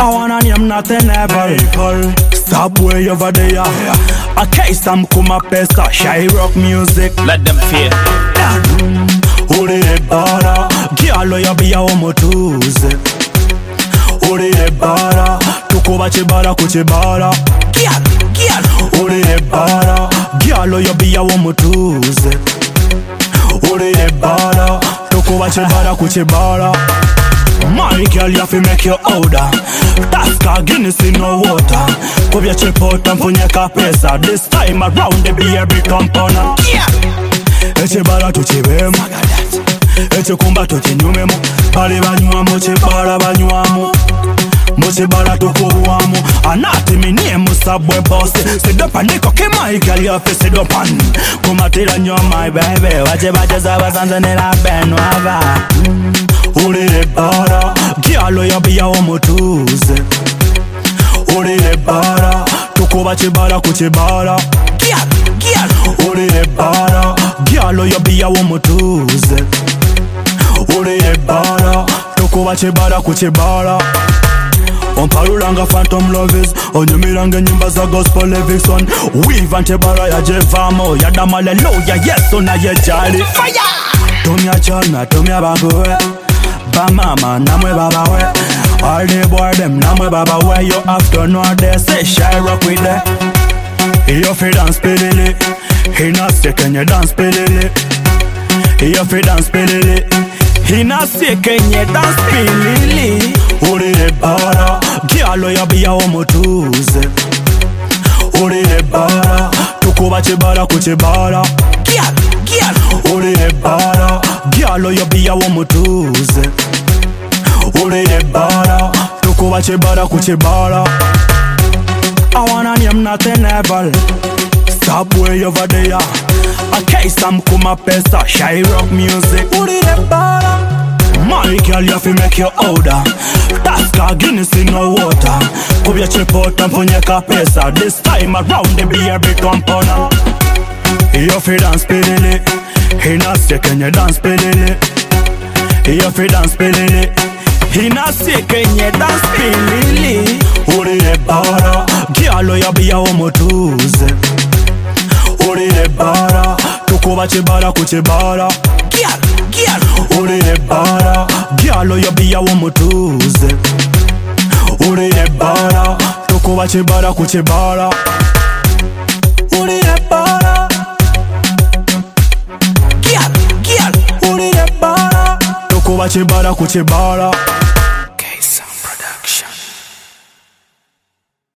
I wanna name nothing ever. Stop way over there. A case I'm kuma pesa. Shy rock music. Let them fear. Uri bara. Giallo ya biya omotuze. Uri bara. Tukuba chibara kuchibara. Giallo. Uri bara. Giallo ya biya omotuze. Uri bara. Tukuba chibara kuchibara. My girl, you have to make you older. Taska Guinness in no water. Come your chip out and put your pesa. This time around the beer become pona. Eche bala tu chibemo. Eche kumba tu chinyumemo. Pali banyuamo, chibara banyuamo. Moche bala tu kuhuamo. Anati mini musabwe boss. Sit up and niko ke my girl, you have to sit up and kumatira nyo my baby. Wache bache sawa sanza nila benwava. Uri bara, giallo ya biya omotuze. Uri bara, tukuba chibara kuchibara. Giallo. Uri bara, giallo ya biya omotuze. Uri bara, tukuba chibara kuchibara. Onparulanga phantom lovers, onyumiranga nyimba za gospel Levinson. Weave antebara ya jevamo, ya damaleluya, yes ona ye jali. Fire! Tumia chana, tumia bagoe. Ba mama, namwe baba we. All the boy them, namwe baba we. You have to know they say shy rock with that. You fi dance pedele. He not sick and you dance pedele. You fi dance pedele. He not sick and you dance pedele. Uri bara, giallo ya biya omotuze. Uri bara, tukuba chibara kuchibara. Giallo. Uri bara, giallo ya biya omotuze. Uri bara, tukuba chibara kuchibara. I wanna name nothing ever. Stop way over there. A case I'm kuma pesa. Shy rock music. Uri bara. My girl, you have to make you older. Taska Guinness in no water. Come your chip out and put your pesa. This time around the beer become pona. You fi dance pedele. He not sick and you dance pedele. You fi dance pedele. He not sick and you dance pedele. Uri bara, giallo ya biya omotuze. Uri bara, tukuba chibara kuchibara. Giallo. Uri bara, giallo ya biya omotuze. Uri bara, tukuba chibara kuchibara. Uri bara. Giallo. Uri bara, tukuba chibara kuchibara.